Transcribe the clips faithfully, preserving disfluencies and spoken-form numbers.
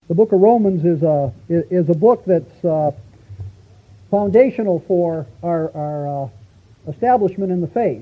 The book of Romans is a is a book that's uh, foundational for our our uh, establishment in the faith.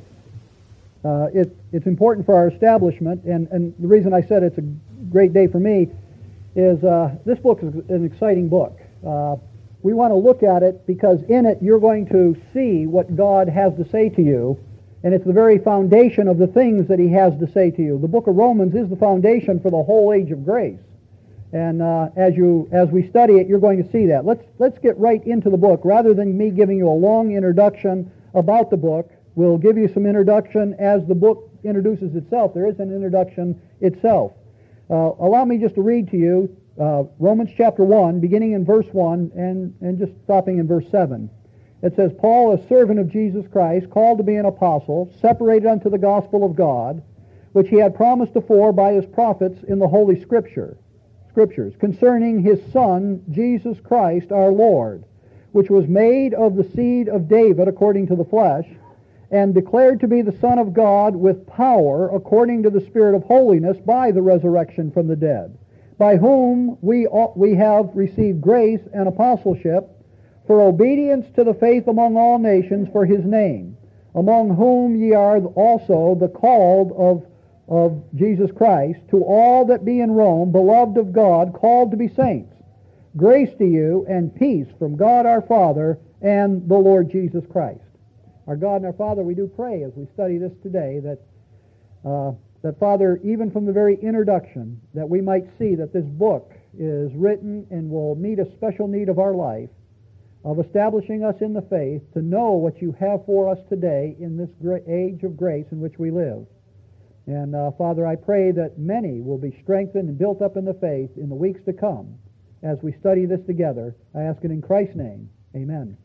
Uh, it, it's important for our establishment, and, and the reason I said it's a great day for me is uh, this book is an exciting book. Uh, we want to look at it because in it you're going to see what God has to say to you, and it's the very foundation of the things that He has to say to you. The book of Romans is the foundation for the whole age of grace, and uh, as you as we study it, you're going to see that. Let's let's get right into the book rather than me giving you a long introduction about the book. We'll give you some introduction as the book introduces itself. There is an introduction itself. Uh, allow me just to read to you uh, Romans chapter one, beginning in verse one and, and just stopping in verse seven. It says, Paul, a servant of Jesus Christ, called to be an apostle, separated unto the gospel of God, which he had promised afore by his prophets in the Holy Scripture, Scriptures, concerning his Son, Jesus Christ our Lord, which was made of the seed of David according to the flesh, and declared to be the Son of God with power according to the Spirit of holiness by the resurrection from the dead, by whom we we have received grace and apostleship for obedience to the faith among all nations for his name, among whom ye are also the called of, of Jesus Christ, to all that be in Rome, beloved of God, called to be saints. Grace to you and peace from God our Father and the Lord Jesus Christ. Our God and our Father, we do pray as we study this today that, uh, that Father, even from the very introduction, that we might see that this book is written and will meet a special need of our life, of establishing us in the faith to know what you have for us today in this great age of grace in which we live. And uh, Father, I pray that many will be strengthened and built up in the faith in the weeks to come as we study this together. I ask it in Christ's name. Amen.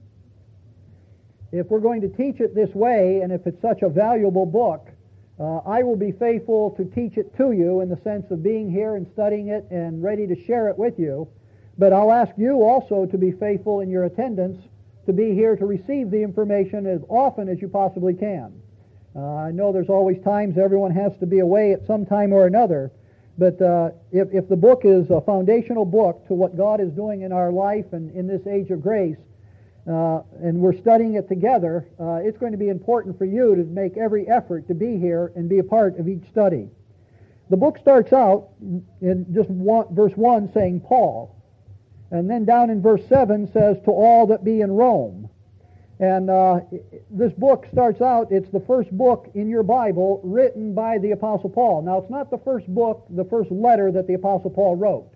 If we're going to teach it this way, and if it's such a valuable book, uh, I will be faithful to teach it to you in the sense of being here and studying it and ready to share it with you. But I'll ask you also to be faithful in your attendance, to be here to receive the information as often as you possibly can. Uh, I know there's always times everyone has to be away at some time or another, but uh, if, if the book is a foundational book to what God is doing in our life and in this age of grace, Uh, and we're studying it together, uh, it's going to be important for you to make every effort to be here and be a part of each study. The book starts out in just one, verse one saying Paul, and then down in verse seven says to all that be in Rome. And uh, this book starts out, it's the first book in your Bible written by the Apostle Paul. Now, it's not the first book, the first letter that the Apostle Paul wrote.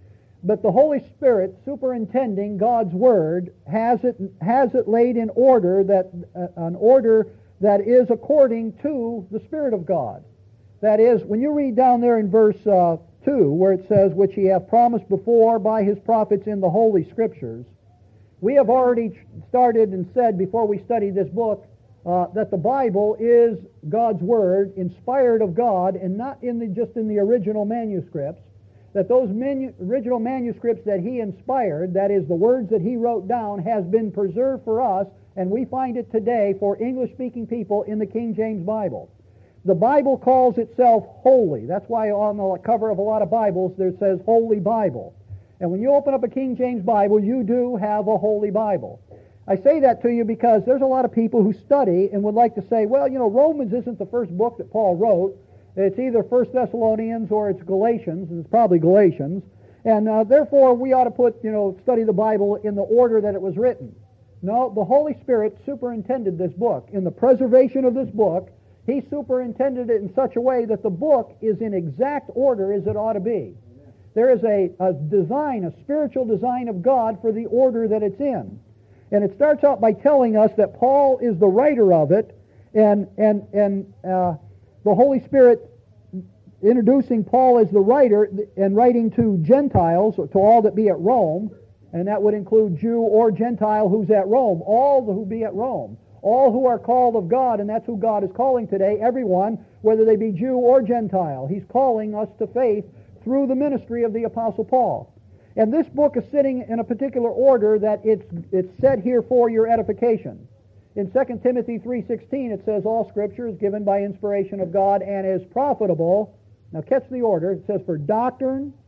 But the Holy Spirit, superintending God's Word, has it has it laid in order, that uh, an order that is according to the Spirit of God. That is, when you read down there in verse uh, two, where it says, which he hath promised before by his prophets in the Holy Scriptures, we have already started and said before we studied this book uh, that the Bible is God's Word, inspired of God, and not in the just in the original manuscripts. That those manu- original manuscripts that he inspired, that is, the words that he wrote down, has been preserved for us, and we find it today for English-speaking people in the King James Bible. The Bible calls itself holy. That's why on the cover of a lot of Bibles there says Holy Bible. And when you open up a King James Bible, you do have a Holy Bible. I say that to you because there's a lot of people who study and would like to say, well, you know, Romans isn't the first book that Paul wrote. It's either First Thessalonians or it's Galatians, and it's probably Galatians. And uh, therefore, we ought to put, you know, study the Bible in the order that it was written. No, the Holy Spirit superintended this book. In the preservation of this book, he superintended it in such a way that the book is in exact order as it ought to be. There is a, a design, a spiritual design of God for the order that it's in. And it starts out by telling us that Paul is the writer of it, and, and, and, uh, the Holy Spirit introducing Paul as the writer and writing to Gentiles, to all that be at Rome, and that would include Jew or Gentile who's at Rome, all who be at Rome, all who are called of God, and that's who God is calling today, everyone, whether they be Jew or Gentile. He's calling us to faith through the ministry of the Apostle Paul. And this book is sitting in a particular order that it's, it's set here for your edification. In Second Timothy three sixteen, it says, all Scripture is given by inspiration of God and is profitable. Now catch the order. It says for doctrine,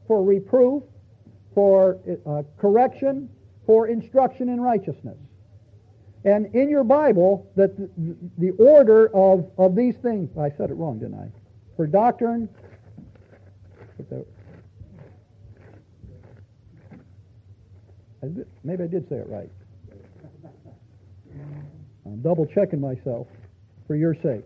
for reproof, for uh, correction, for instruction in righteousness. And in your Bible, that the, the order of, of these things, I said it wrong, didn't I? For doctrine, I did, maybe I did say it right. I'm double checking myself for your sake.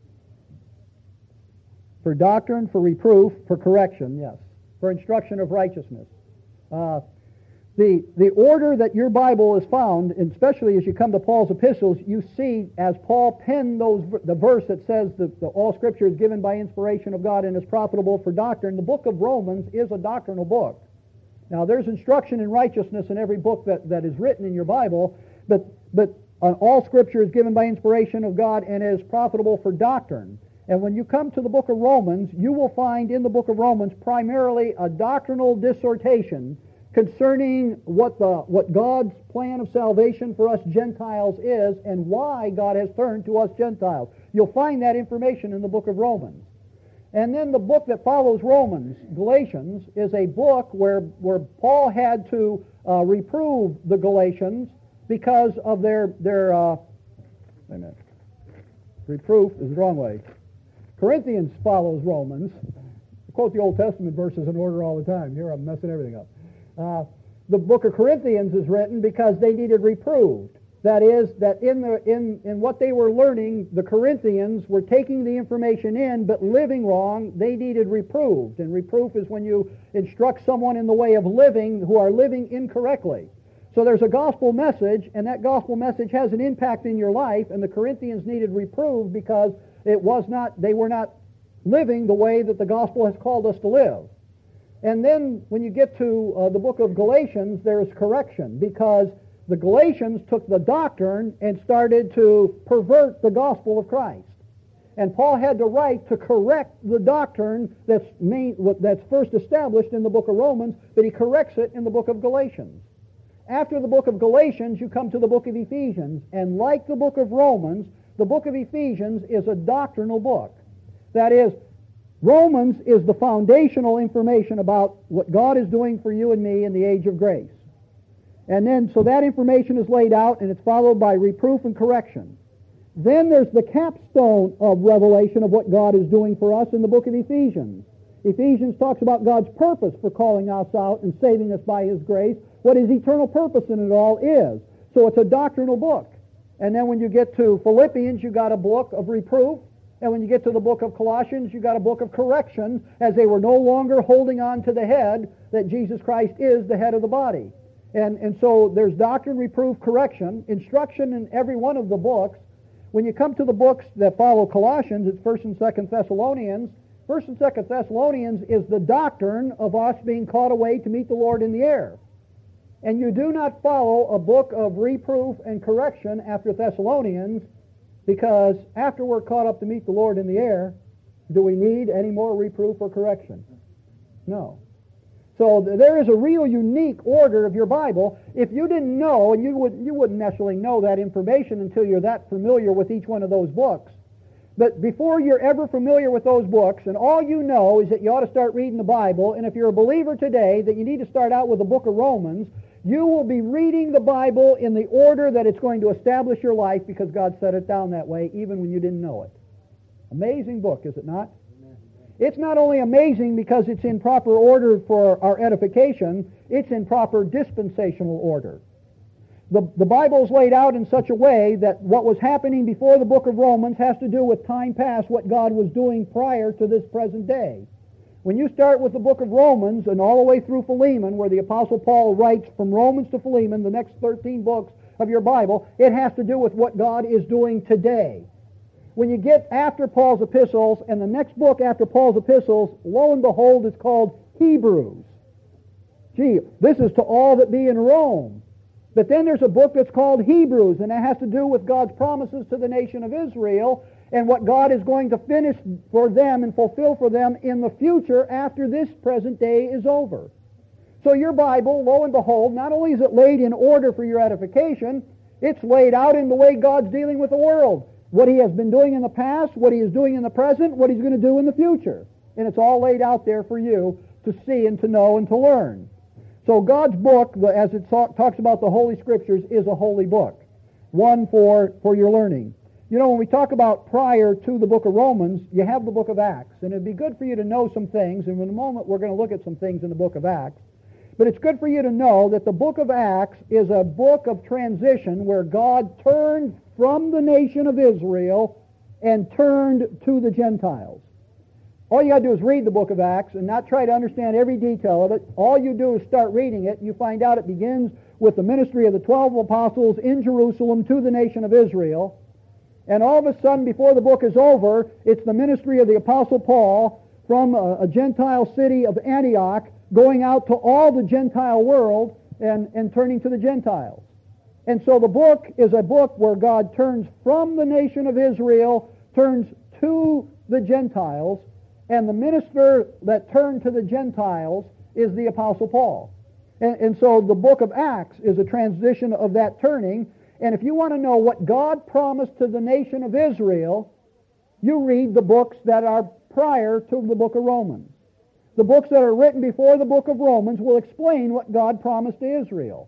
For doctrine, for reproof, for correction, yes. For instruction of righteousness. Uh, the, the order that your Bible is found, and especially as you come to Paul's epistles, you see as Paul penned those, the verse that says that the, all Scripture is given by inspiration of God and is profitable for doctrine. The book of Romans is a doctrinal book. Now, there's instruction in righteousness in every book that, that is written in your Bible, but, but uh, all Scripture is given by inspiration of God and is profitable for doctrine. And when you come to the book of Romans, you will find in the book of Romans primarily a doctrinal dissertation concerning what the what God's plan of salvation for us Gentiles is and why God has turned to us Gentiles. You'll find that information in the book of Romans. And then the book that follows Romans, Galatians, is a book where, where Paul had to uh, reprove the Galatians because of their, their uh, wait a minute, reproof is the wrong way. Corinthians follows Romans. I quote the Old Testament verses in order all the time. Here I'm messing everything up. Uh, the book of Corinthians is written because they needed reproved. That is, that in, the, in, in what they were learning, the Corinthians were taking the information in, but living wrong. They needed reproved. And reproof is when you instruct someone in the way of living who are living incorrectly. So there's a gospel message, and that gospel message has an impact in your life, and the Corinthians needed reproved because it was not, they were not living the way that the gospel has called us to live. And then when you get to uh, the book of Galatians, there's correction, because the Galatians took the doctrine and started to pervert the gospel of Christ. And Paul had to write to correct the doctrine that's, main, that's first established in the book of Romans, but he corrects it in the book of Galatians. After the book of Galatians, you come to the book of Ephesians, and like the book of Romans, the book of Ephesians is a doctrinal book. That is, Romans is the foundational information about what God is doing for you and me in the age of grace. And then, so that information is laid out, and it's followed by reproof and correction. Then there's the capstone of revelation of what God is doing for us in the book of Ephesians. Ephesians talks about God's purpose for calling us out and saving us by His grace, what His eternal purpose in it all is. So it's a doctrinal book. And then when you get to Philippians, you got a book of reproof. And when you get to the book of Colossians, you got a book of correction, as they were no longer holding on to the head, that Jesus Christ is the head of the body. And, and so there's doctrine, reproof, correction, instruction in every one of the books. When you come to the books that follow Colossians, it's First and Second Thessalonians. First and Second Thessalonians is the doctrine of us being caught away to meet the Lord in the air. And you do not follow a book of reproof and correction after Thessalonians, because after we're caught up to meet the Lord in the air, do we need any more reproof or correction? No. So there is a real unique order of your Bible. If you didn't know, and you, would, you wouldn't necessarily know that information until you're that familiar with each one of those books, but before you're ever familiar with those books, and all you know is that you ought to start reading the Bible, and if you're a believer today, that you need to start out with the book of Romans, you will be reading the Bible in the order that it's going to establish your life, because God set it down that way even when you didn't know it. Amazing book, is it not? Amen. It's not only amazing because it's in proper order for our edification, it's in proper dispensational order. The, the Bible is laid out in such a way that what was happening before the book of Romans has to do with time past, what God was doing prior to this present day. When you start with the book of Romans and all the way through Philemon, where the Apostle Paul writes from Romans to Philemon, the next thirteen books of your Bible, it has to do with what God is doing today. When you get after Paul's epistles, and the next book after Paul's epistles, lo and behold, it's called Hebrews. Gee, this is to all that be in Rome. But then there's a book that's called Hebrews, and it has to do with God's promises to the nation of Israel and what God is going to finish for them and fulfill for them in the future after this present day is over. So your Bible, lo and behold, not only is it laid in order for your edification, it's laid out in the way God's dealing with the world. What He has been doing in the past, what He is doing in the present, what He's going to do in the future. And it's all laid out there for you to see and to know and to learn. So God's book, as it talks about the Holy Scriptures, is a holy book, one for, for your learning. You know, when we talk about prior to the book of Romans, you have the book of Acts, and it'd be good for you to know some things, and in a moment we're going to look at some things in the book of Acts. But it's good for you to know that the book of Acts is a book of transition where God turned from the nation of Israel and turned to the Gentiles. All you got to do is read the book of Acts and not try to understand every detail of it. All you do is start reading it, and you find out it begins with the ministry of the twelve apostles in Jerusalem to the nation of Israel. And all of a sudden, before the book is over, it's the ministry of the Apostle Paul from a, a Gentile city of Antioch going out to all the Gentile world and, and turning to the Gentiles. And so the book is a book where God turns from the nation of Israel, turns to the Gentiles, and the minister that turned to the Gentiles is the Apostle Paul. And, and so the book of Acts is a transition of that turning. And if you want to know what God promised to the nation of Israel, you read the books that are prior to the book of Romans. The books that are written before the book of Romans will explain what God promised to Israel.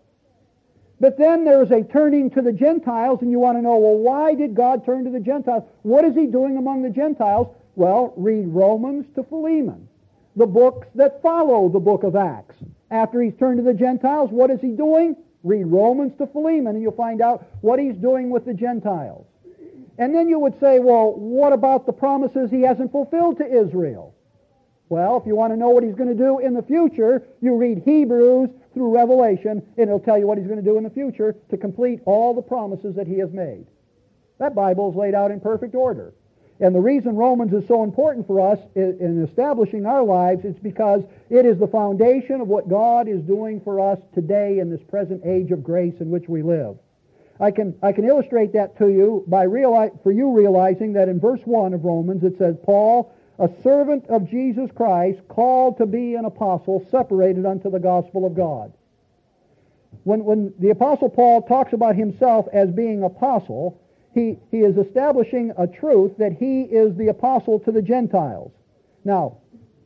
But then there is a turning to the Gentiles, and you want to know, well, why did God turn to the Gentiles? What is he doing among the Gentiles? Well, read Romans to Philemon, the books that follow the book of Acts. After he's turned to the Gentiles, what is he doing? Read Romans to Philemon, and you'll find out what he's doing with the Gentiles. And then you would say, well, what about the promises he hasn't fulfilled to Israel? Well, if you want to know what he's going to do in the future, you read Hebrews through Revelation, and it'll tell you what he's going to do in the future to complete all the promises that he has made. That Bible is laid out in perfect order. And the reason Romans is so important for us in establishing our lives is because it is the foundation of what God is doing for us today in this present age of grace in which we live. I can I can illustrate that to you by realize, for you realizing that in verse one of Romans it says, Paul, a servant of Jesus Christ, called to be an apostle, separated unto the gospel of God. When, when the Apostle Paul talks about himself as being apostle, he, he is establishing a truth that he is the apostle to the Gentiles. Now,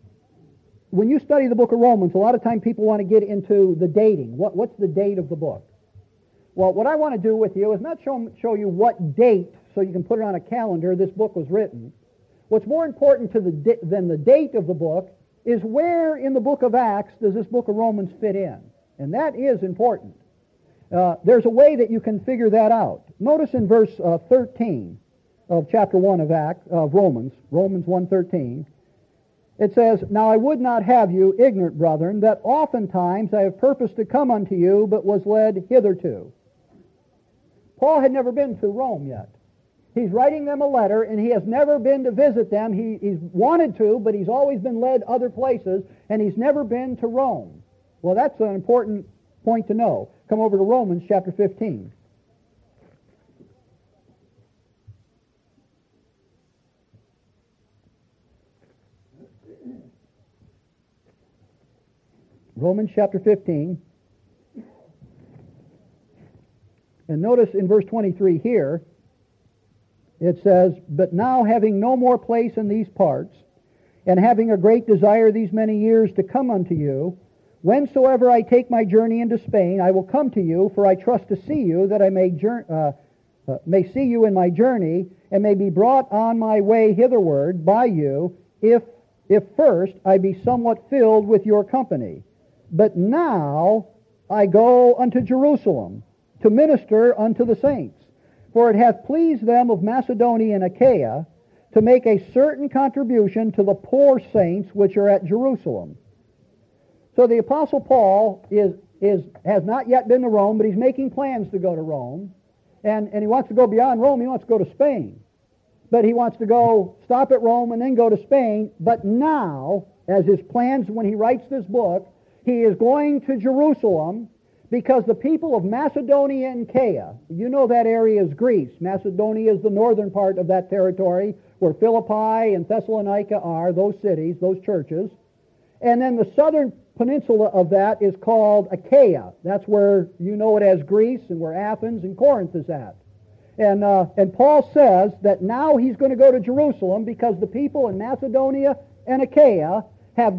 when you study the book of Romans, a lot of time people want to get into the dating. What, what's the date of the book? Well, what I want to do with you is not show, show you what date, so you can put it on a calendar, this book was written. What's more important to the di- than the date of the book is where in the book of Acts does this book of Romans fit in. And that is important. Uh, there's a way that you can figure that out. Notice in verse uh, thirteen of chapter one of Acts, of Romans, Romans one thirteen, it says, Now I would not have you ignorant, brethren, that oftentimes I have purposed to come unto you, but was led hitherto. Paul had never been to Rome yet. He's writing them a letter, and he has never been to visit them. He, he's wanted to, but he's always been led other places, and he's never been to Rome. Well, that's an important point to know. Come over to Romans chapter fifteen. Romans chapter fifteen. And notice in verse twenty-three here, it says, But now having no more place in these parts, and having a great desire these many years to come unto you, whensoever I take my journey into Spain, I will come to you, for I trust to see you, that I may, jour- uh, uh, may see you in my journey, and may be brought on my way hitherward by you, if, if first I be somewhat filled with your company. But now I go unto Jerusalem, to minister unto the saints. For it hath pleased them of Macedonia and Achaia to make a certain contribution to the poor saints which are at Jerusalem. So the Apostle Paul is, is, has not yet been to Rome, but he's making plans to go to Rome. And, and he wants to go beyond Rome. He wants to go to Spain. But he wants to go, stop at Rome and then go to Spain. But now, as his plans when he writes this book, he is going to Jerusalem, because the people of Macedonia and Achaia, you know that area is Greece. Macedonia is the northern part of that territory where Philippi and Thessalonica are, those cities, those churches. And then the southern peninsula of that is called Achaia. That's where you know it as Greece and where Athens and Corinth is at. And, uh, and Paul says that now he's going to go to Jerusalem because the people in Macedonia and Achaia have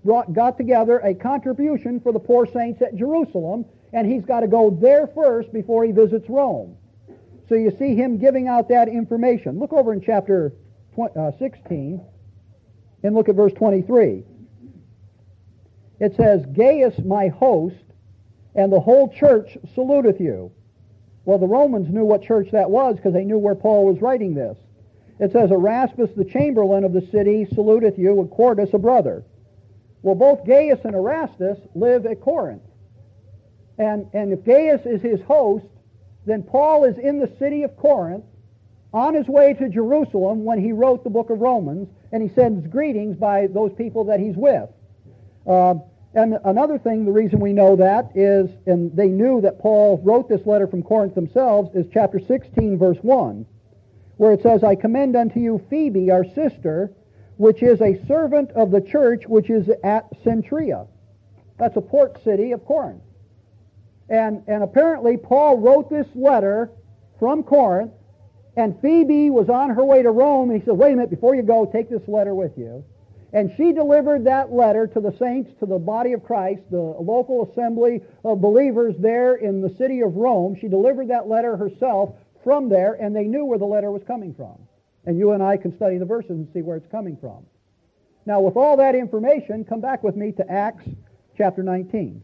brought, got together a contribution for the poor saints at Jerusalem, and he's got to go there first before he visits Rome. So you see him giving out that information. Look over in chapter sixteen and look at verse twenty-three. It says, Gaius, my host, and the whole church saluteth you. Well, the Romans knew what church that was because they knew where Paul was writing this. It says, Erasmus, the chamberlain of the city, saluteth you, and Quartus, a brother. Well, both Gaius and Erastus live at Corinth. And, and if Gaius is his host, then Paul is in the city of Corinth on his way to Jerusalem when he wrote the book of Romans, and he sends greetings by those people that he's with. Uh, and another thing, the reason we know that is, and they knew that Paul wrote this letter from Corinth themselves, is chapter sixteen, verse one, where it says, I commend unto you Phoebe, our sister, which is a servant of the church which is at Centria. That's a port city of Corinth. And, and apparently Paul wrote this letter from Corinth, and Phoebe was on her way to Rome, and he said, wait a minute, before you go, take this letter with you. And she delivered that letter to the saints, to the body of Christ, the local assembly of believers there in the city of Rome. She delivered that letter herself from there, and they knew where the letter was coming from. And you and I can study the verses and see where it's coming from. Now, with all that information, come back with me to Acts chapter nineteen.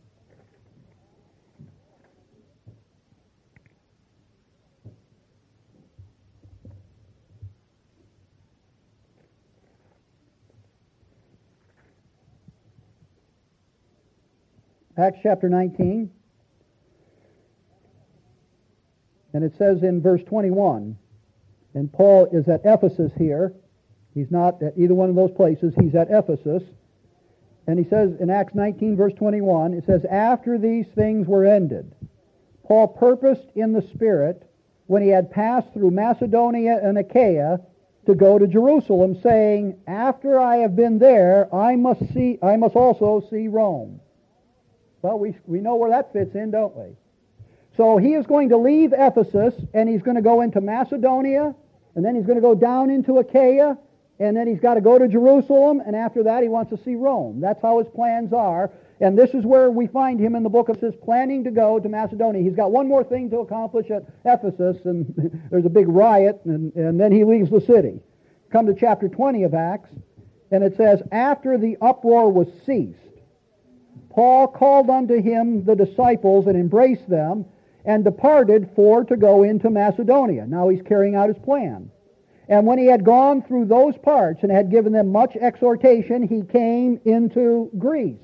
Acts chapter nineteen, and it says in verse twenty-one, and Paul is at Ephesus here. He's not at either one of those places. He's at Ephesus. And he says in Acts nineteen, verse twenty-one, it says, after these things were ended, Paul purposed in the Spirit, when he had passed through Macedonia and Achaia, to go to Jerusalem, saying, after I have been there, I must see, I must also see Rome. Well, we, we know where that fits in, don't we? So he is going to leave Ephesus, and he's going to go into Macedonia, and then he's going to go down into Achaia, and then he's got to go to Jerusalem, and after that he wants to see Rome. That's how his plans are, and this is where we find him in the book of Acts, planning to go to Macedonia. He's got one more thing to accomplish at Ephesus, and there's a big riot, and, and then he leaves the city. Come to chapter twenty of Acts, and it says, after the uproar was ceased, Paul called unto him the disciples and embraced them, and departed for to go into Macedonia. Now he's carrying out his plan. And when he had gone through those parts and had given them much exhortation, he came into Greece.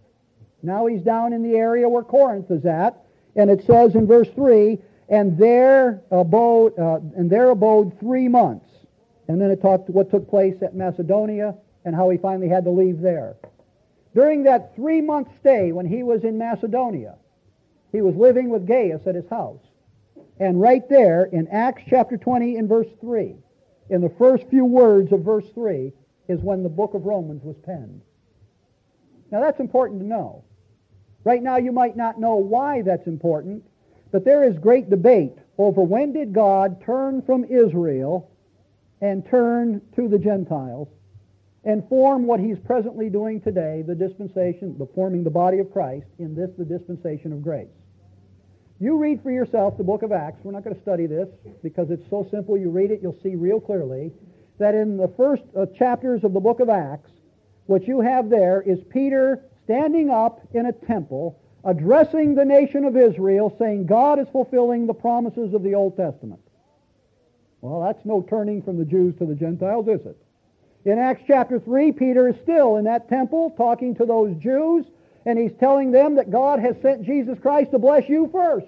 Now he's down in the area where Corinth is at, and it says in verse three, and there abode, uh, and there abode three months. And then it talked what took place at Macedonia and how he finally had to leave there. During that three-month stay when he was in Macedonia, he was living with Gaius at his house. And right there in Acts chapter twenty in verse three, in the first few words of verse three, is when the book of Romans was penned. Now that's important to know. Right now you might not know why that's important, but there is great debate over when did God turn from Israel and turn to the Gentiles and form what he's presently doing today, the dispensation, the forming the body of Christ, in this, the dispensation of grace. You read for yourself the book of Acts. We're not going to study this because it's so simple. You read it, you'll see real clearly that in the first uh, chapters of the book of Acts, what you have there is Peter standing up in a temple, addressing the nation of Israel, saying God is fulfilling the promises of the Old Testament. Well, that's no turning from the Jews to the Gentiles, is it? In Acts chapter three, Peter is still in that temple talking to those Jews, and he's telling them that God has sent Jesus Christ to bless you first.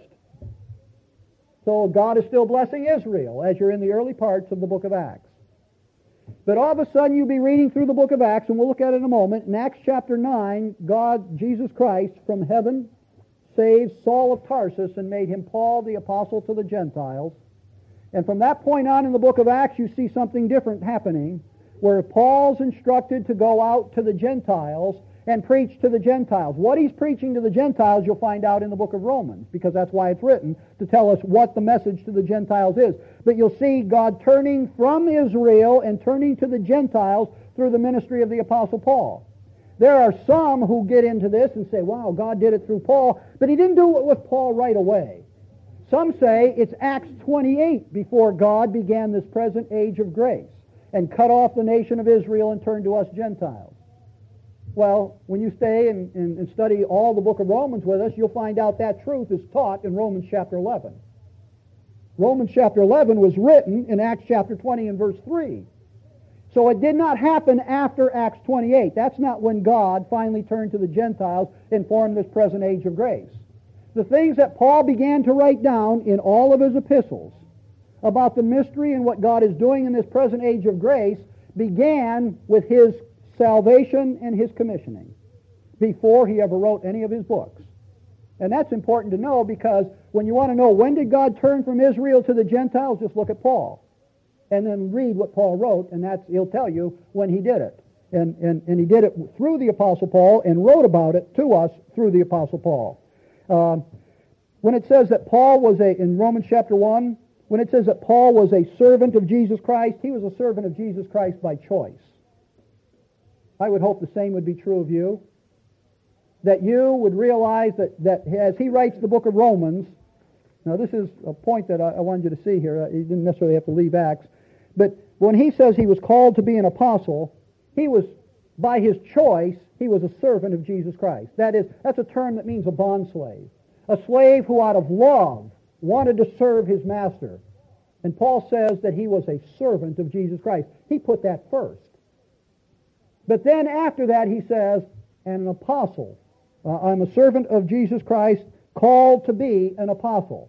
So God is still blessing Israel as you're in the early parts of the book of Acts. But all of a sudden you'll be reading through the book of Acts, and we'll look at it in a moment. In Acts chapter nine, God, Jesus Christ, from heaven, saved Saul of Tarsus and made him Paul the apostle to the Gentiles. And from that point on in the book of Acts, you see something different happening, where Paul's instructed to go out to the Gentiles and preach to the Gentiles. What he's preaching to the Gentiles you'll find out in the book of Romans, because that's why it's written, to tell us what the message to the Gentiles is. But you'll see God turning from Israel and turning to the Gentiles through the ministry of the Apostle Paul. There are some who get into this and say, wow, God did it through Paul, but he didn't do it with Paul right away. Some say it's Acts twenty-eight before God began this present age of grace and cut off the nation of Israel and turned to us Gentiles. Well, when you stay and, and, and study all the book of Romans with us, you'll find out that truth is taught in Romans chapter eleven. Romans chapter eleven was written in Acts chapter twenty and verse three. So it did not happen after Acts twenty-eight. That's not when God finally turned to the Gentiles and formed this present age of grace. The things that Paul began to write down in all of his epistles about the mystery and what God is doing in this present age of grace began with his salvation and his commissioning before he ever wrote any of his books. And that's important to know, because when you want to know when did God turn from Israel to the Gentiles, just look at Paul. And then read what Paul wrote, and that's, he'll tell you when he did it. And, and, and he did it through the Apostle Paul and wrote about it to us through the Apostle Paul. Uh, when it says that Paul was a, in Romans chapter one, when it says that Paul was a servant of Jesus Christ, he was a servant of Jesus Christ by choice. I would hope the same would be true of you. That you would realize that, that as he writes the book of Romans, now this is a point that I, I wanted you to see here. You didn't necessarily have to leave Acts. But when he says he was called to be an apostle, he was, by his choice, he was a servant of Jesus Christ. That is, that's a term that means a bondslave. A slave who out of love wanted to serve his master. And Paul says that he was a servant of Jesus Christ. He put that first. But then after that he says, and an apostle. Uh, I'm a servant of Jesus Christ, called to be an apostle.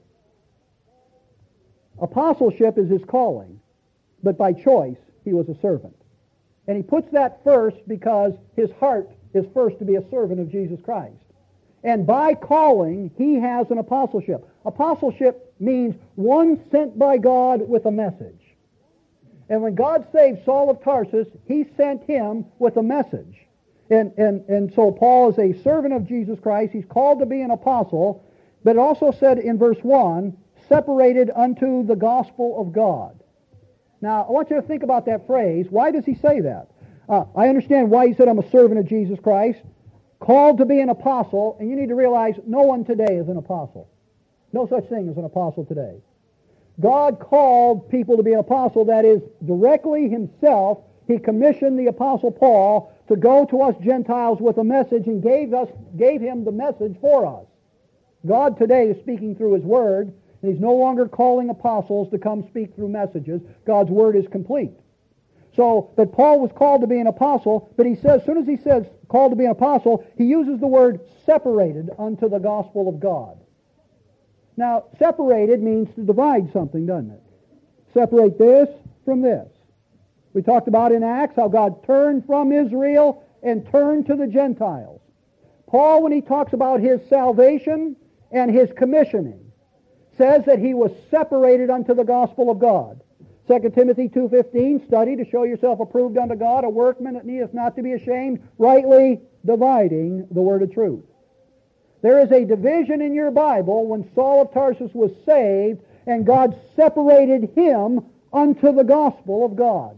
Apostleship is his calling, but by choice he was a servant. And he puts that first because his heart is first to be a servant of Jesus Christ. And by calling, he has an apostleship. Apostleship means one sent by God with a message. And when God saved Saul of Tarsus, he sent him with a message. And, and, and so Paul is a servant of Jesus Christ. He's called to be an apostle. But it also said in verse one, separated unto the gospel of God. Now, I want you to think about that phrase. Why does he say that? Uh, I understand why he said I'm a servant of Jesus Christ, called to be an apostle, and you need to realize no one today is an apostle. No such thing as an apostle today. God called people to be an apostle, that is, directly himself. He commissioned the apostle Paul to go to us Gentiles with a message and gave us, gave him the message for us. God today is speaking through his word, and he's no longer calling apostles to come speak through messages. God's word is complete. So, but Paul was called to be an apostle, but he says, as soon as he says called to be an apostle, he uses the word separated unto the gospel of God. Now, separated means to divide something, doesn't it? Separate this from this. We talked about in Acts how God turned from Israel and turned to the Gentiles. Paul, when he talks about his salvation and his commissioning, says that he was separated unto the gospel of God. Second Timothy two fifteen, study to show yourself approved unto God, a workman that needeth not to be ashamed, rightly dividing the word of truth. There is a division in your Bible when Saul of Tarsus was saved and God separated him unto the gospel of God.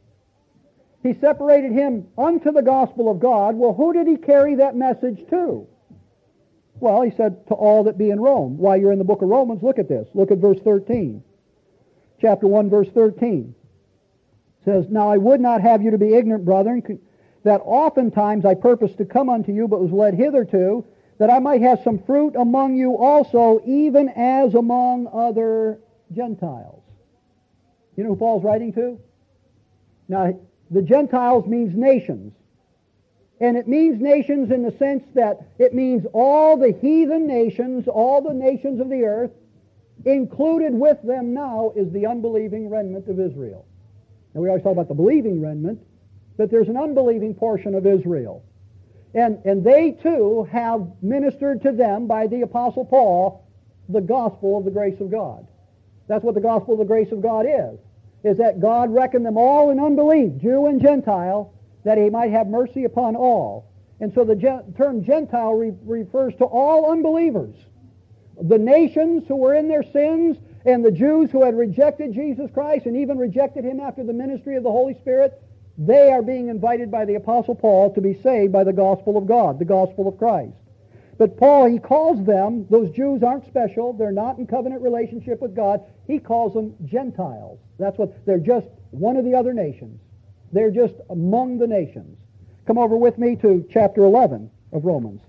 He separated him unto the gospel of God. Well, who did he carry that message to? Well, he said, to all that be in Rome. While you're in the book of Romans, look at this. Look at verse thirteen. Chapter one, verse thirteen. It says, now I would not have you to be ignorant, brethren, that oftentimes I purposed to come unto you, but was led hitherto, that I might have some fruit among you also, even as among other Gentiles. You know who Paul's writing to? Now, the Gentiles means nations. And it means nations in the sense that it means all the heathen nations, all the nations of the earth. Included with them now is the unbelieving remnant of Israel. And we always talk about the believing remnant, but there's an unbelieving portion of Israel. And, and they too have ministered to them by the Apostle Paul the gospel of the grace of God. That's what the gospel of the grace of God is, is that God reckoned them all in unbelief, Jew and Gentile, that he might have mercy upon all. And so the gen- term Gentile re- refers to all unbelievers. The nations who were in their sins and the Jews who had rejected Jesus Christ and even rejected him after the ministry of the Holy Spirit, They are being invited by the Apostle Paul to be saved by the gospel of God, the gospel of Christ. But Paul, he calls them, those Jews aren't special, they're not in covenant relationship with God, he calls them Gentiles. That's what, they're just one of the other nations. They're just among the nations. Come over with me to chapter eleven of Romans.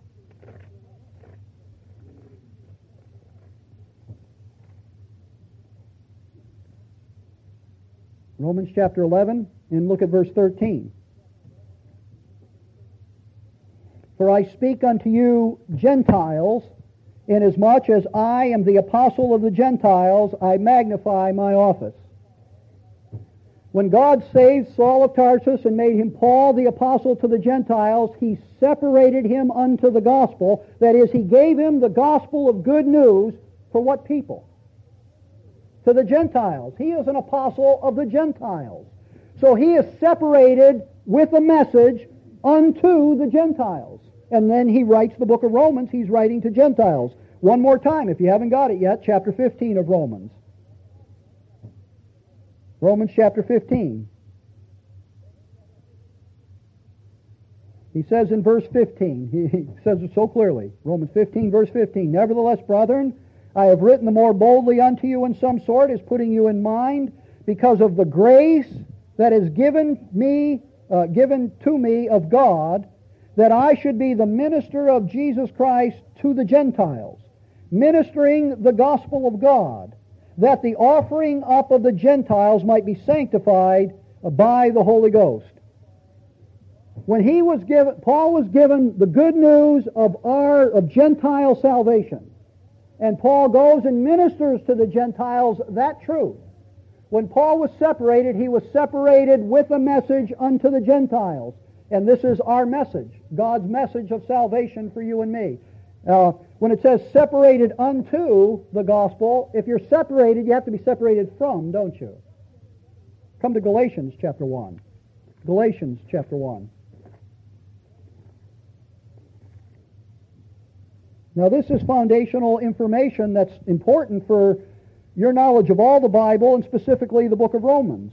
Romans chapter eleven, and look at verse thirteen. For I speak unto you Gentiles, inasmuch as I am the apostle of the Gentiles, I magnify my office. When God saved Saul of Tarsus and made him Paul the apostle to the Gentiles, he separated him unto the gospel. That is, he gave him the gospel of good news for what people? To the Gentiles. He is an apostle of the Gentiles. So he is separated with a message unto the Gentiles. And then he writes the book of Romans, he's writing to Gentiles. One more time, if you haven't got it yet, chapter fifteen of Romans. Romans chapter fifteen. He says in verse fifteen, he, he says it so clearly, Romans fifteen, verse fifteen, Nevertheless, brethren, I have written the more boldly unto you in some sort, as putting you in mind, because of the grace that is given me, uh, given to me of God, that I should be the minister of Jesus Christ to the Gentiles, ministering the gospel of God, that the offering up of the Gentiles might be sanctified by the Holy Ghost. When he was given, Paul was given the good news of our of Gentile salvation, and Paul goes and ministers to the Gentiles that truth. When Paul was separated, he was separated with a message unto the Gentiles. And this is our message, God's message of salvation for you and me. Uh, when it says separated unto the gospel, if you're separated, you have to be separated from, don't you? Come to Galatians chapter one. Galatians chapter one. Now this is foundational information that's important for your knowledge of all the Bible, and specifically the book of Romans.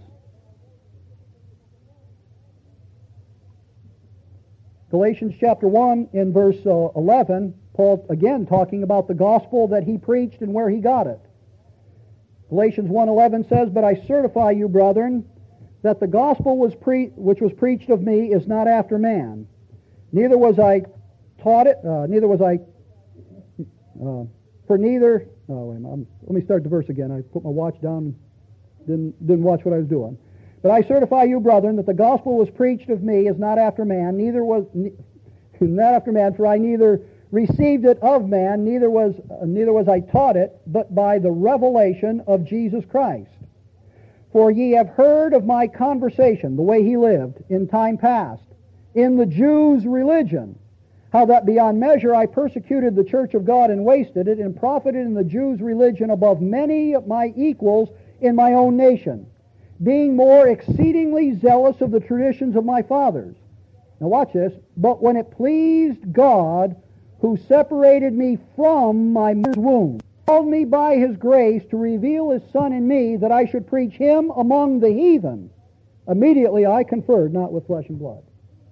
Galatians chapter one in verse uh, eleven, Paul again talking about the gospel that he preached and where he got it. Galatians one eleven says, But I certify you, brethren, that the gospel was pre- which was preached of me is not after man. Neither was I taught it, uh, neither was I, uh, for neither, oh, wait a minute, I'm, let me start the verse again. I put my watch down, didn't, didn't watch what I was doing. But I certify you, brethren, that the gospel was preached of me is not after man, neither was not after man, for I neither received it of man, neither was uh, neither was I taught it, but by the revelation of Jesus Christ. For ye have heard of my conversation, the way he lived in time past, in the Jews' religion, how that beyond measure I persecuted the church of God and wasted it, and profited in the Jews' religion above many of my equals in my own nation, being more exceedingly zealous of the traditions of my fathers. Now watch this. But when it pleased God, who separated me from my mother's womb, called me by his grace to reveal his Son in me, that I should preach him among the heathen, immediately I conferred not with flesh and blood.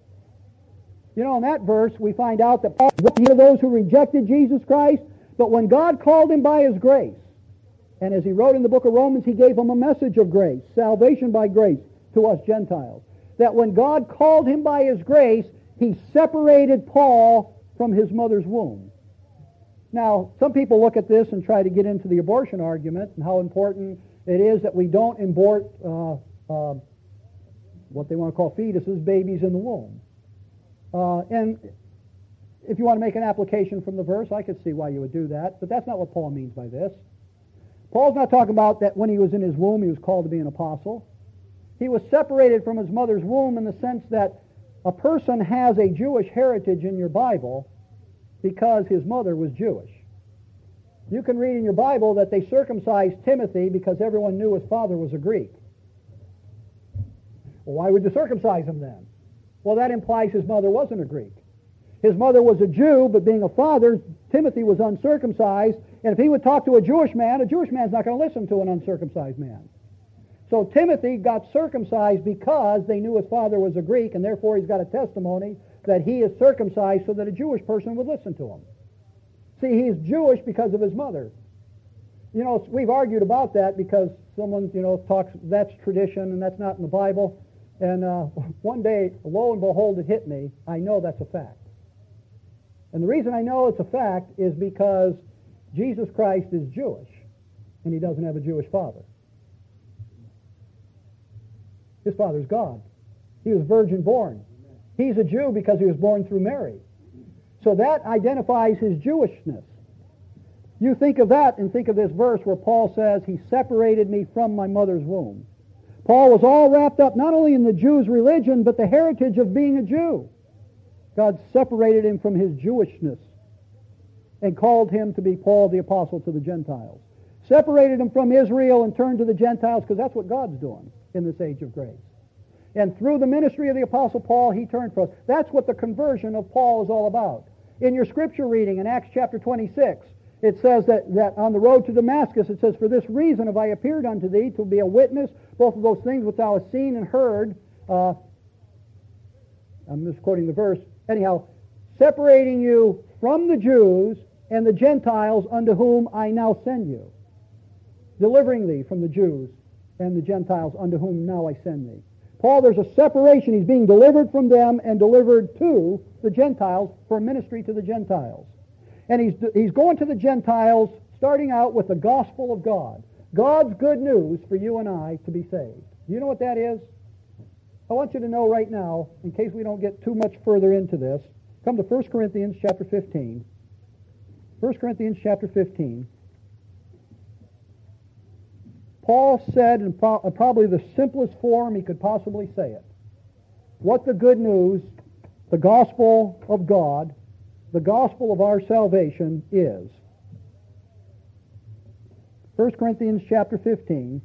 You know, in that verse we find out that Paul was one of those who rejected Jesus Christ, but when God called him by his grace, and as he wrote in the book of Romans, he gave him a message of grace, salvation by grace to us Gentiles. That when God called him by his grace, he separated Paul from his mother's womb. Now, some people look at this and try to get into the abortion argument and how important it is that we don't abort uh, uh, what they want to call fetuses, babies in the womb. Uh, and if you want to make an application from the verse, I could see why you would do that, but that's not what Paul means by this. Paul's not talking about that when he was in his womb he was called to be an apostle. He was separated from his mother's womb in the sense that a person has a Jewish heritage in your Bible because his mother was Jewish. You can read in your Bible that they circumcised Timothy because everyone knew his father was a Greek. Well, why would you circumcise him then? Well, that implies his mother wasn't a Greek. His mother was a Jew, but being a father, Timothy was uncircumcised, and if he would talk to a Jewish man, a Jewish man's not going to listen to an uncircumcised man. So Timothy got circumcised because they knew his father was a Greek, and therefore he's got a testimony that he is circumcised so that a Jewish person would listen to him. See, he's Jewish because of his mother. You know, we've argued about that because someone, you know, talks, that's tradition and that's not in the Bible. And uh, one day, lo and behold, it hit me. I know that's a fact. And the reason I know it's a fact is because Jesus Christ is Jewish, and he doesn't have a Jewish father. His father's God. He was virgin born. He's a Jew because he was born through Mary. So that identifies his Jewishness. You think of that and think of this verse where Paul says, he separated me from my mother's womb. Paul was all wrapped up not only in the Jews' religion, but the heritage of being a Jew. God separated him from his Jewishness and called him to be Paul the Apostle to the Gentiles. Separated him from Israel and turned to the Gentiles because that's what God's doing in this age of grace. And through the ministry of the Apostle Paul, he turned for us. That's what the conversion of Paul is all about. In your scripture reading in Acts chapter twenty-six, it says that, that on the road to Damascus, it says, for this reason have I appeared unto thee, to be a witness, both of those things which thou hast seen and heard. Uh, I'm misquoting the verse. Anyhow, separating you from the Jews and the Gentiles unto whom I now send you. Delivering thee from the Jews and the Gentiles unto whom now I send thee. Paul, there's a separation. He's being delivered from them and delivered to the Gentiles for ministry to the Gentiles. And he's, he's going to the Gentiles starting out with the gospel of God. God's good news for you and I to be saved. Do you know what that is? I want you to know right now, in case we don't get too much further into this, come to First Corinthians chapter fifteen. First Corinthians chapter fifteen. Paul said, in pro- probably the simplest form he could possibly say it, what the good news, the gospel of God, the gospel of our salvation is. First Corinthians chapter fifteen,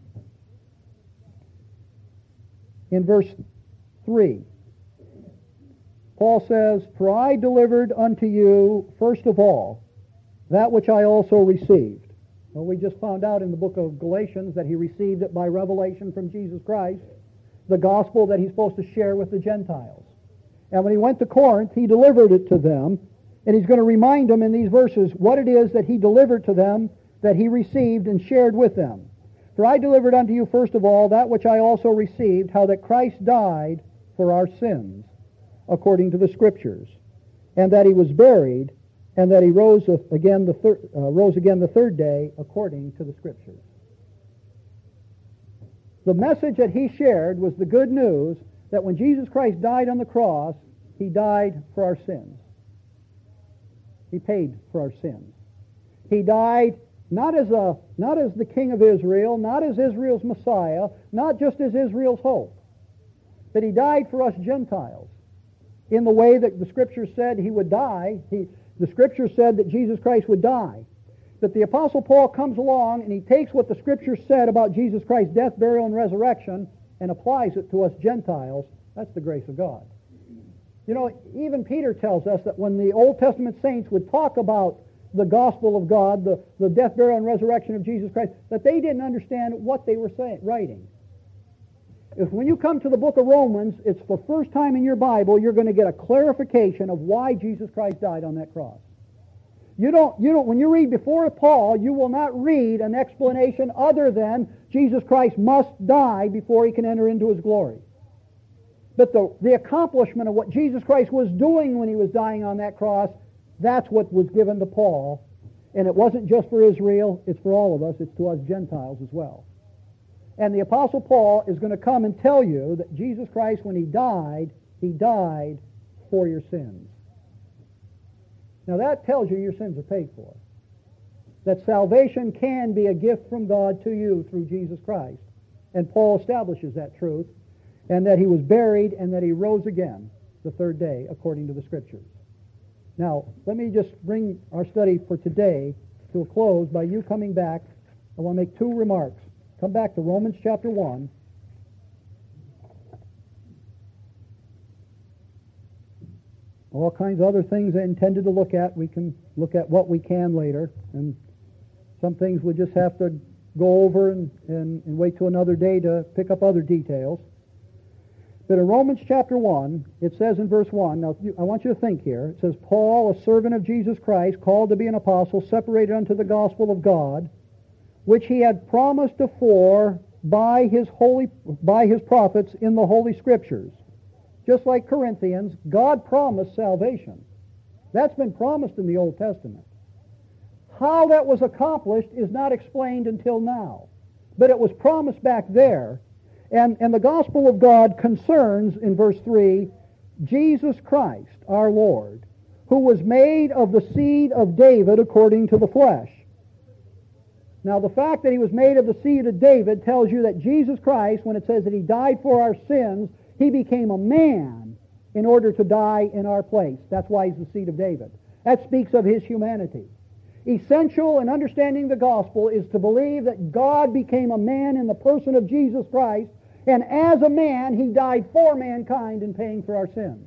in verse three, Paul says, for I delivered unto you first of all that which I also received. Well, we just found out in the book of Galatians that he received it by revelation from Jesus Christ, the gospel that he's supposed to share with the Gentiles. And when he went to Corinth, he delivered it to them, and he's going to remind them in these verses what it is that he delivered to them, that he received and shared with them. For I delivered unto you first of all that which I also received, how that Christ died for our sins, according to the Scriptures, and that he was buried, and that he rose again the thir- uh, rose again the third day, according to the Scriptures. The message that he shared was the good news that when Jesus Christ died on the cross, he died for our sins. He paid for our sins. He died not as a not as the King of Israel, not as Israel's Messiah, not just as Israel's hope, but he died for us Gentiles in the way that the Scripture said he would die. He, the Scripture said that Jesus Christ would die. But the Apostle Paul comes along and he takes what the Scripture said about Jesus Christ's death, burial, and resurrection and applies it to us Gentiles. That's the grace of God. You know, even Peter tells us that when the Old Testament saints would talk about the gospel of God, the, the death, burial, and resurrection of Jesus Christ, that they didn't understand what they were saying, writing. If when you come to the book of Romans, it's the first time in your Bible you're going to get a clarification of why Jesus Christ died on that cross. You don't, you don't, when you read before Paul, you will not read an explanation other than Jesus Christ must die before he can enter into his glory. But the, the accomplishment of what Jesus Christ was doing when he was dying on that cross, that's what was given to Paul. And it wasn't just for Israel, it's for all of us, it's to us Gentiles as well. And the Apostle Paul is going to come and tell you that Jesus Christ, when he died, he died for your sins. Now that tells you your sins are paid for. That salvation can be a gift from God to you through Jesus Christ. And Paul establishes that truth, and that he was buried and that he rose again the third day according to the Scriptures. Now, let me just bring our study for today to a close by you coming back. I want to make two remarks. Come back to Romans chapter one. All kinds of other things I intended to look at. We can look at what we can later. And some things we just have to go over and, and, and wait till another day to pick up other details. But in Romans chapter one, it says in verse one, now you, I want you to think here, it says, Paul, a servant of Jesus Christ, called to be an apostle, separated unto the gospel of God, which he had promised afore by his holy, by his prophets in the Holy Scriptures. Just like Corinthians, God promised salvation. That's been promised in the Old Testament. How that was accomplished is not explained until now. But it was promised back there. And, and the gospel of God concerns, in verse three, Jesus Christ, our Lord, who was made of the seed of David according to the flesh. Now, the fact that he was made of the seed of David tells you that Jesus Christ, when it says that he died for our sins, he became a man in order to die in our place. That's why he's the seed of David. That speaks of his humanity. Essential in understanding the gospel is to believe that God became a man in the person of Jesus Christ, and as a man, he died for mankind in paying for our sins.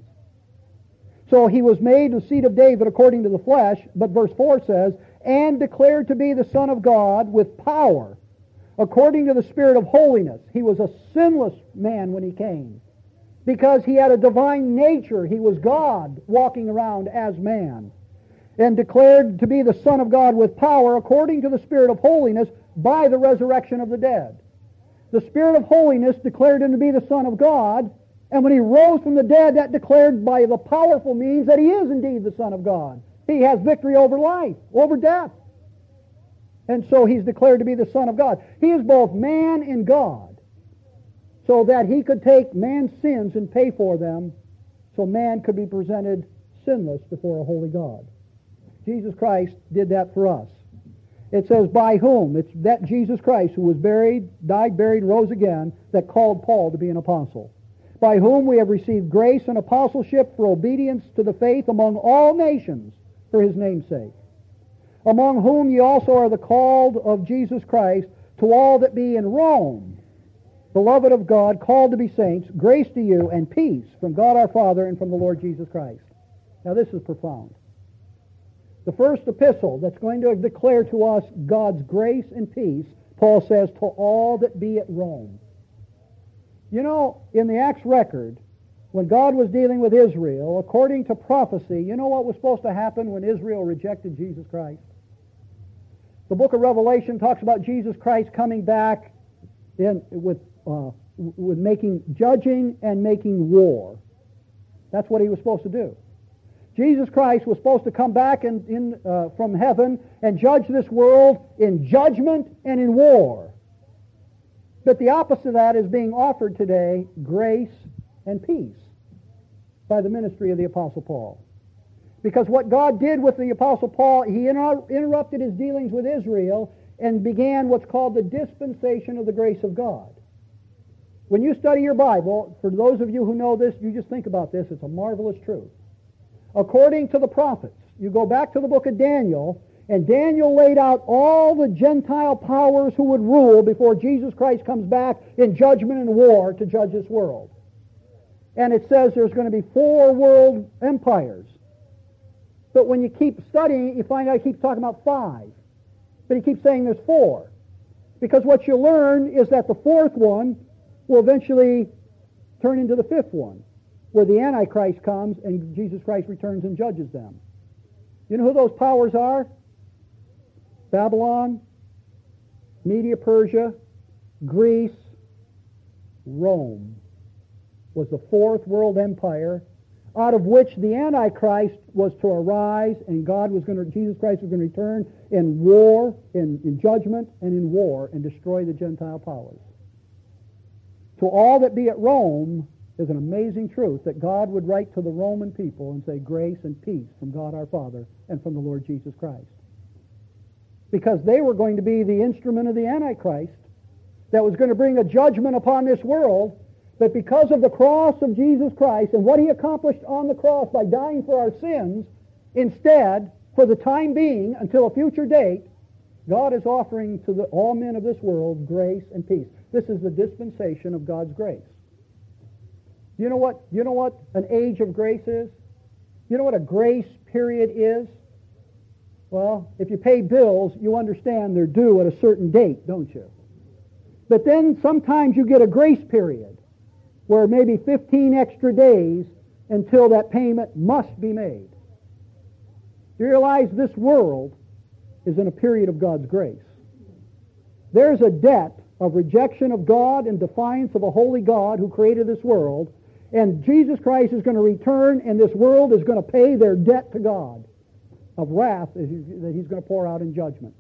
So he was made the seed of David according to the flesh, but verse four says, and declared to be the Son of God with power, according to the Spirit of holiness. He was a sinless man when he came, because he had a divine nature. He was God walking around as man. And declared to be the Son of God with power, according to the Spirit of holiness, by the resurrection of the dead. The Spirit of holiness declared him to be the Son of God, and when he rose from the dead, that declared by the powerful means that he is indeed the Son of God. He has victory over life, over death. And so he's declared to be the Son of God. He is both man and God, so that he could take man's sins and pay for them, so man could be presented sinless before a holy God. Jesus Christ did that for us. It says, by whom? It's that Jesus Christ who was buried, died, buried, rose again, that called Paul to be an apostle. By whom we have received grace and apostleship for obedience to the faith among all nations for his name's sake. Among whom ye also are the called of Jesus Christ, to all that be in Rome, beloved of God, called to be saints, grace to you and peace from God our Father and from the Lord Jesus Christ. Now this is profound. The first epistle that's going to declare to us God's grace and peace, Paul says, to all that be at Rome. You know, in the Acts record, when God was dealing with Israel, according to prophecy, you know what was supposed to happen when Israel rejected Jesus Christ? The book of Revelation talks about Jesus Christ coming back in, with, uh, with making, judging and making war. That's what he was supposed to do. Jesus Christ was supposed to come back in, in, uh, from heaven and judge this world in judgment and in war. But the opposite of that is being offered today, grace and peace, by the ministry of the Apostle Paul. Because what God did with the Apostle Paul, he inter- interrupted his dealings with Israel and began what's called the dispensation of the grace of God. When you study your Bible, for those of you who know this, you just think about this, it's a marvelous truth. According to the prophets, you go back to the book of Daniel, and Daniel laid out all the Gentile powers who would rule before Jesus Christ comes back in judgment and war to judge this world. And it says there's going to be four world empires. But when you keep studying, you find out he keeps talking about five. But he keeps saying there's four. Because what you learn is that the fourth one will eventually turn into the fifth one, where the Antichrist comes and Jesus Christ returns and judges them. You know who those powers are? Babylon, Media Persia, Greece, Rome was the fourth world empire, out of which the Antichrist was to arise, and God was going to, Jesus Christ was going to return in war, in, in judgment, and in war, and destroy the Gentile powers. To all that be at Rome, is an amazing truth that God would write to the Roman people and say, grace and peace from God our Father and from the Lord Jesus Christ. Because they were going to be the instrument of the Antichrist that was going to bring a judgment upon this world, but because of the cross of Jesus Christ and what he accomplished on the cross by dying for our sins, instead, for the time being, until a future date, God is offering to the, all men of this world grace and peace. This is the dispensation of God's grace. You know what, you know what an age of grace is? You know what a grace period is? Well, if you pay bills, you understand they're due at a certain date, don't you? But then sometimes you get a grace period where maybe fifteen extra days until that payment must be made. You realize this world is in a period of God's grace. There's a debt of rejection of God and defiance of a holy God who created this world, and Jesus Christ is going to return, and this world is going to pay their debt to God of wrath that He's going to pour out in judgment.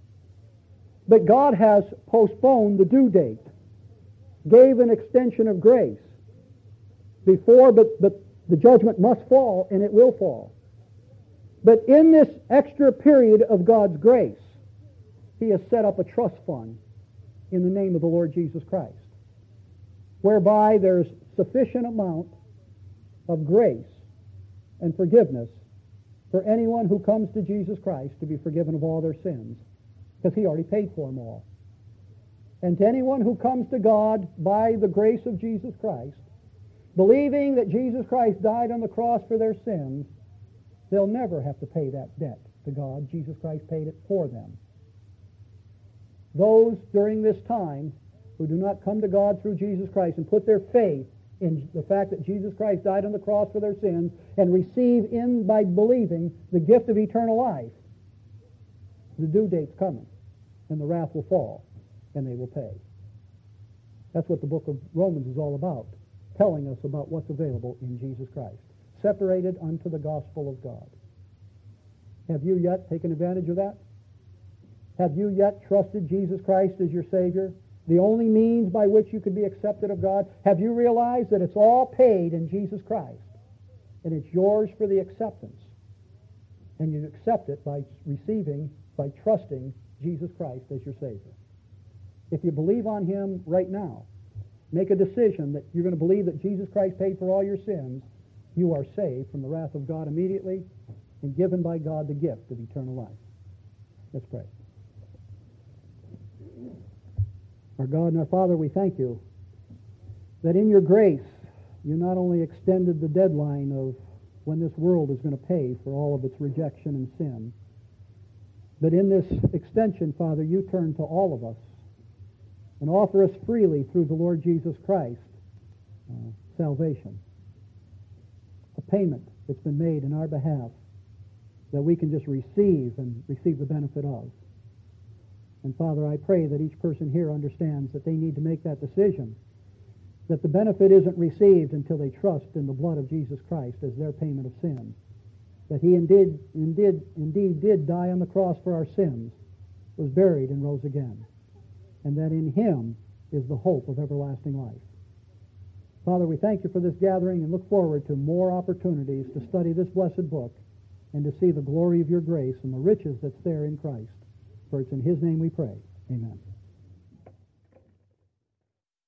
But God has postponed the due date, gave an extension of grace before, but, but the judgment must fall, and it will fall. But in this extra period of God's grace, He has set up a trust fund in the name of the Lord Jesus Christ, whereby there's sufficient amount of grace and forgiveness for anyone who comes to Jesus Christ to be forgiven of all their sins, because He already paid for them all. And to anyone who comes to God by the grace of Jesus Christ, believing that Jesus Christ died on the cross for their sins, they'll never have to pay that debt to God. Jesus Christ paid it for them. Those during this time who do not come to God through Jesus Christ and put their faith in the fact that Jesus Christ died on the cross for their sins and receive in, by believing, the gift of eternal life, the due date's coming, and the wrath will fall, and they will pay. That's what the book of Romans is all about, telling us about what's available in Jesus Christ, separated unto the gospel of God. Have you yet taken advantage of that? Have you yet trusted Jesus Christ as your Savior, the only means by which you can be accepted of God? Have you realized that it's all paid in Jesus Christ, and it's yours for the acceptance? And you accept it by receiving, by trusting Jesus Christ as your Savior. If you believe on Him right now, make a decision that you're going to believe that Jesus Christ paid for all your sins, you are saved from the wrath of God immediately and given by God the gift of eternal life. Let's pray. Our God and our Father, we thank You that in Your grace You not only extended the deadline of when this world is going to pay for all of its rejection and sin, but in this extension, Father, You turn to all of us and offer us freely through the Lord Jesus Christ uh, salvation, a payment that's been made in our behalf that we can just receive and receive the benefit of. And Father, I pray that each person here understands that they need to make that decision, that the benefit isn't received until they trust in the blood of Jesus Christ as their payment of sin, that He indeed, indeed, indeed did die on the cross for our sins, was buried and rose again, and that in Him is the hope of everlasting life. Father, we thank You for this gathering and look forward to more opportunities to study this blessed book and to see the glory of Your grace and the riches that's there in Christ. For it's in His name we pray. Amen.